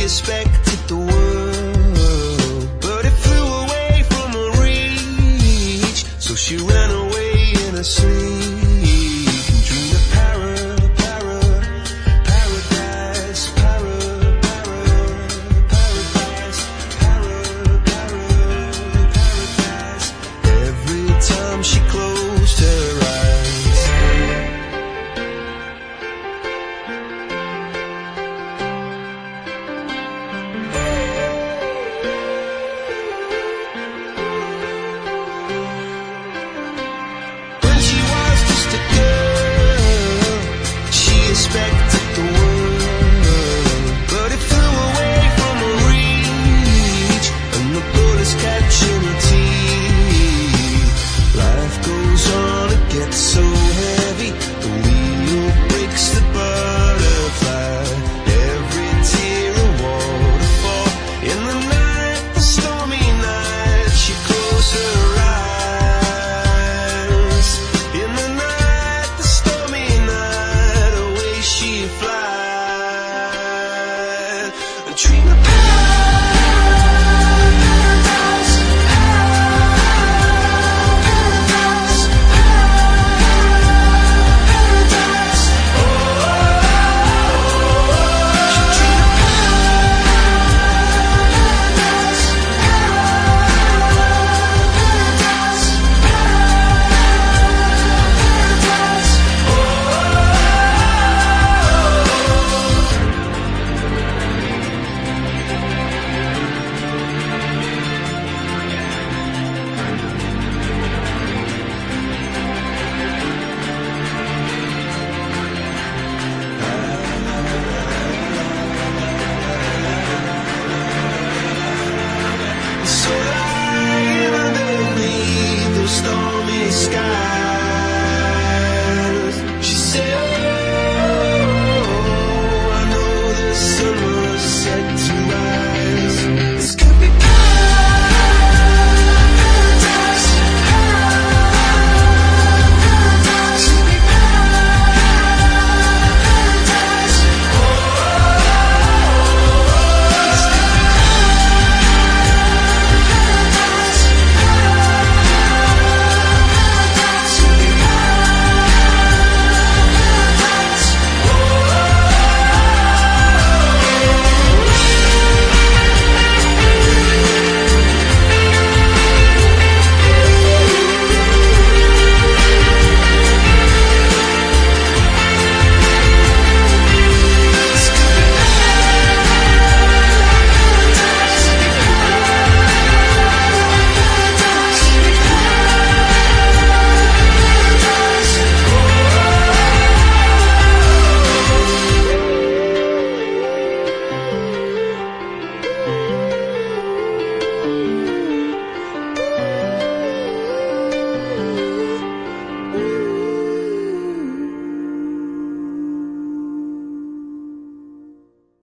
expected the world, but it flew away from her reach. So she ran away in her sleep and dreamed of paradise. Every time she closed her eyes, when she was just a girl, she expected the world, but it flew away from her reach, and the bullets catching her teeth. Life goes on, it gets so heavy, the wheel breaks the butterfly. Every tear a waterfall. In the night, the stormy night, she closed her eyes. In the night, the stormy night, away she flies. A dream of so lying underneath those stormy skies. She said, oh, I know the sun was set to rise. This could be paradise. Could be paradise.